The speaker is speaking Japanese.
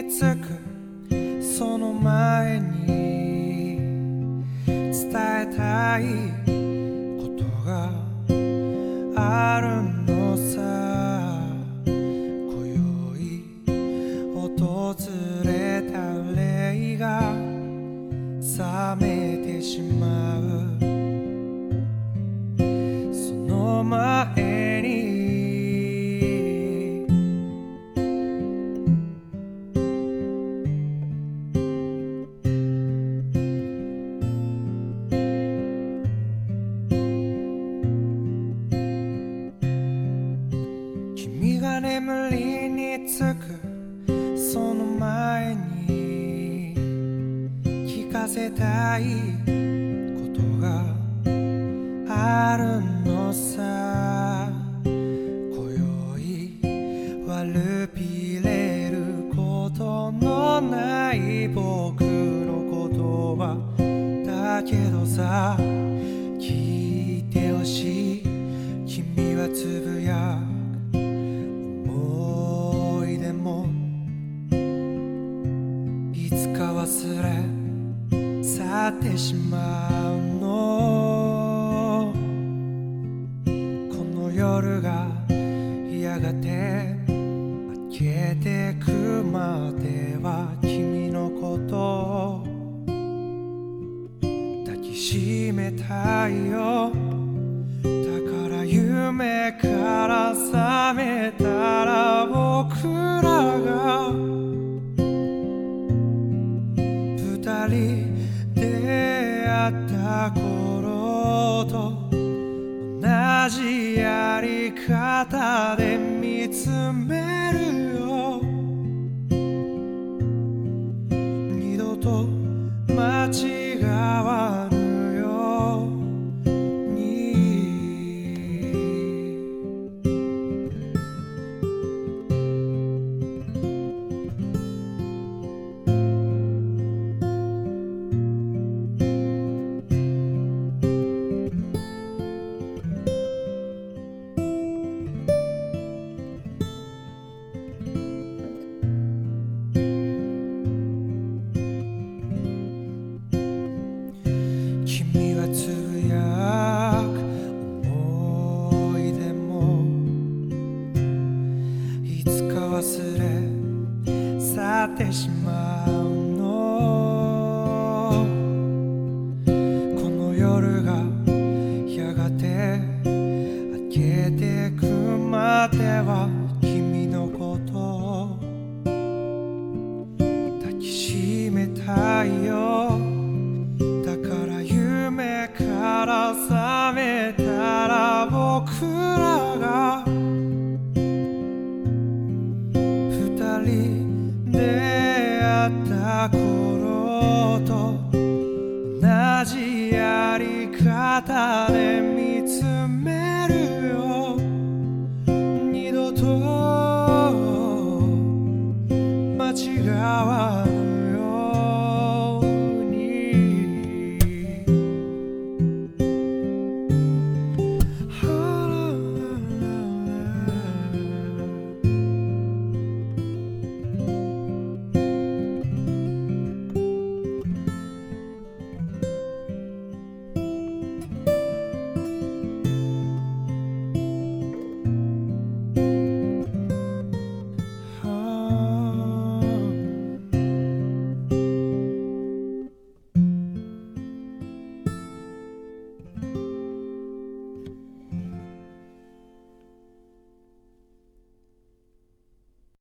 に着くその前に伝えたいことがあるのさ。今宵訪れた霊が冷めてしまう。その前に君が眠りにつくその前に聞かせたいことがあるのさ。今宵悪びれることのない僕の言葉だけどさ、聞いてほしい。君はつぶやく思い出もいつか忘れ去ってしまうの。この夜がやがて明けてくまでは君のことを抱きしめたいよ。だから夢から覚めたら僕らが二人出会った頃と同じやり方で見つめるよ。二度と間違わぬように。君はつぶやく思い出もいつか忘れ去ってしまうの。この夜がやがて明けてくまでは君のことを抱きしめたいよ。だから夢から覚めたら僕らが二人出会った頃と同じやり方で見つめるよ。二度と間違わない